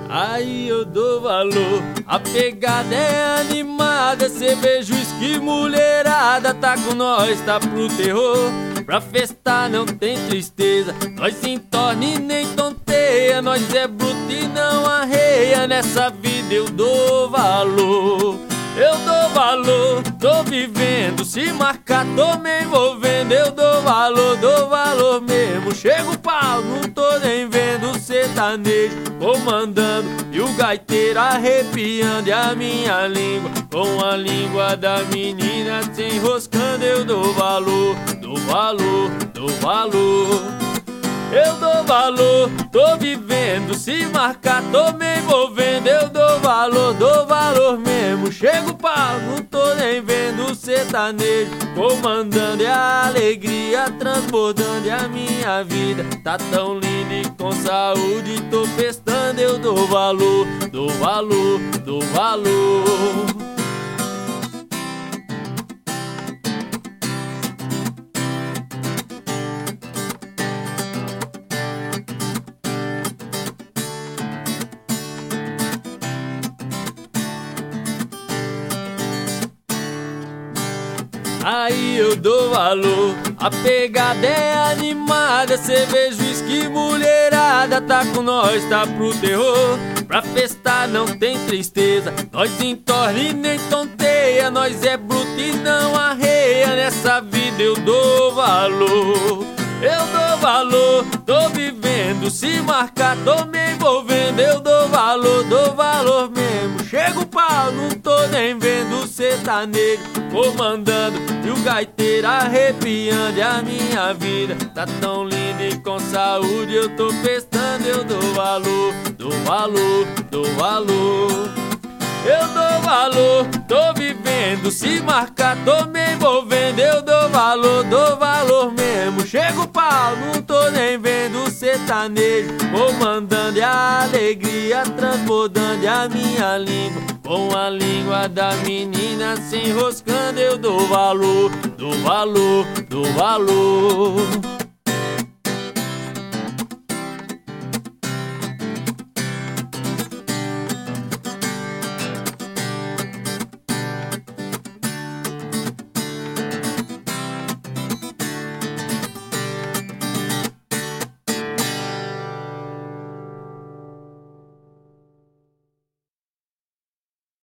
Aí eu dou valor, a pegada é animada, cerveja, uísque, mulherada, tá com nós, tá pro terror. Pra festar não tem tristeza, nós entorne nem tonteia, nós é bruto e não arreia, nessa vida eu dou valor. Eu dou valor, tô vivendo, se marcar tô me envolvendo. Eu dou valor mesmo. Chego pau, não tô nem vendo o sertanejo comandando e o gaiteiro arrepiando. E a minha língua com a língua da menina se enroscando. Eu dou valor, dou valor, dou valor. Eu dou valor, tô vivendo, se marcar tô me envolvendo. Eu dou valor mesmo. Chego pau, não tô nem vendo o sertanejo comandando e a alegria transbordando. E a minha vida tá tão linda e com saúde tô festando. Eu dou valor, dou valor, dou valor. Aí eu dou valor, a pegada é animada, cerveja, uísque, mulherada, tá com nós, tá pro terror. Pra festar não tem tristeza, nós entorne nem tonteia, nós é bruto e não arreia, nessa vida eu dou valor. Eu dou valor, tô vivendo, se marcar tô me envolvendo. Eu dou valor mesmo. Chego pau, não tô nem vendo o sertanejo comandando e o gaiteiro arrepiando. E a minha vida tá tão linda e com saúde eu tô festando. Eu dou valor, dou valor, dou valor. Eu dou valor, tô vivendo, se marcar tô me envolvendo. Eu dou valor mesmo. Chego pau, não tô nem vendo o sertanejo comandando e a alegria transbordando. E a minha língua com a língua da menina se enroscando. Eu dou valor, dou valor, dou valor.